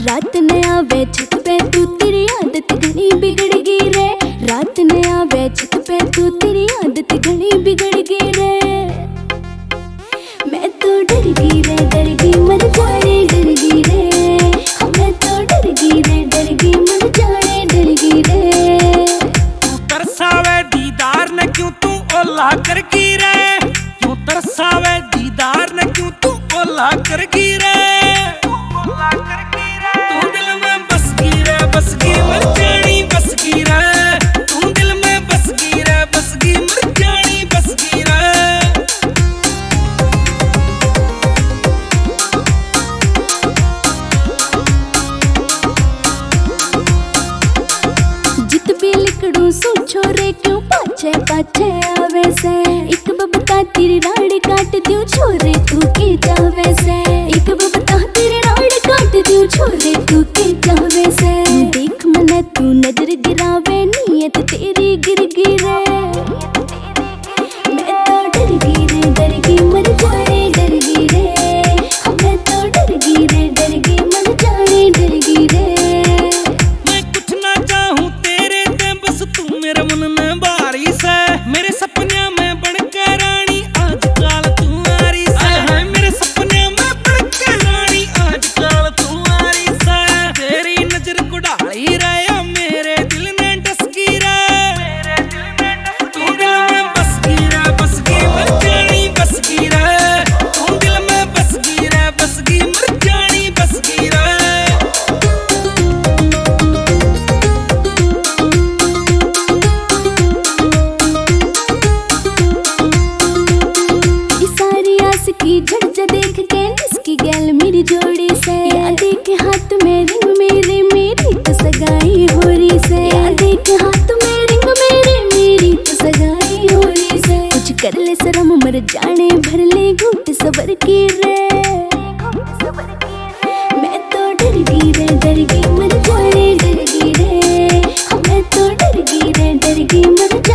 रात ने आवे छत पे तू तेरी आदत घनी बिगड़ गई रे। रात ने आवे छत पे तू तेरी आदत घनी बिगड़ गई रे। मैं तो डर गई रे, डर गई मर जाने डर गई रे। मैं तो डर गई रे, डर गई मर जाने डर गई रे। तू तरसावे दीदार न क्यों तू ओला कर गई रे। क्यों तरसावे दीदार न क्यों तू ओला कर गई रे। तू दिल में बस गई रे, बस गई मर जानी बस गई रे। तू दिल में बस गई रे, बस गई मर जानी बस गई रे। जित भी लिखड़ू सोचो रे क्यों पाछे पाछे आवे से। एक बबता तेरी राड़ काट दियो छोरे तू के जावे से। एक बबता तेरी राड़ काट दियो छोरे तू के जावे से। देख मने तू नजर गिरावे नीयत तेरी गिर गई रे। मैं तो डर गई रे, डर गई मर जाने डर गई रे। मैं तो डर गई रे, डर गई मर जाने डर गई रे। मैं कुछ ना चाहूं तेरे ते बस तू मेरे मन में बारी से। मेरे सपने में बनके रानी आजकल तू आ रही से। मेरे सपने में बनके रानी आजकल तू आ रही से। तेरी नजर को डाली रे मेरे दिल ने डसकी रे। तू दिल में बस गई रे, बस गई मर जानी बस गई रे। तू दिल में बस गई रे, बस गई मर जानी बस गई रे। सारी आस की झड़ देख के निसकी गैल मेरी जोड़ी से। याद के हाथ में रिंग मेरी तो सगाई हो रही से। याद के हाथ में रिंग मेरी तो सगाई हो रही से। कुछ कर ले शर्म मर जाने भर ले घूट सबर की रे। मैं तो डर गई रे, डर गई मर जाने डर गई रे। मैं तो डर गई रे, डर गई मर जाने